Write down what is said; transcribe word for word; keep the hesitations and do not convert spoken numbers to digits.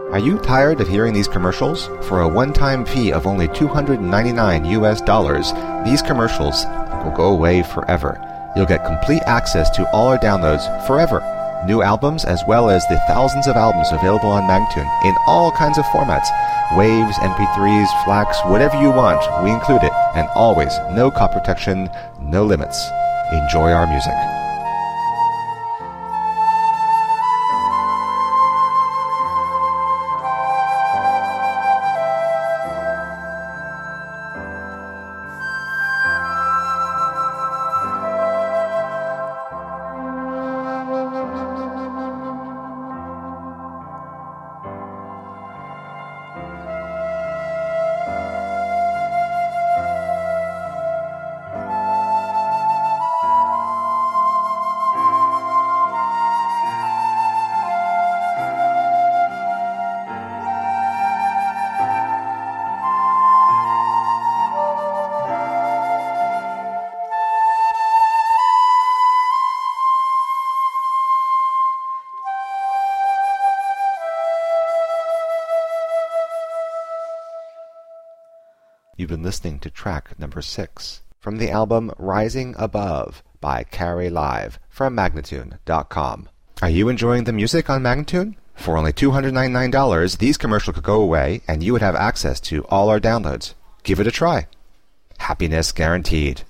Are you tired of hearing these commercials? For a one-time fee of only two hundred ninety-nine U S dollars, these commercials will go away forever. You'll get complete access to all our downloads forever. New albums as well as the thousands of albums available on Magnatune in all kinds of formats. Waves, M P threes, FLACs, whatever you want, we include it. And always, no copy protection, no limits. Enjoy our music. You've been listening to track number six from the album Rising Above by Carrie Live from Magnatune dot com. Are you enjoying the music on Magnatune? For only two hundred ninety-nine dollars, these commercials could go away and you would have access to all our downloads. Give it a try. Happiness guaranteed.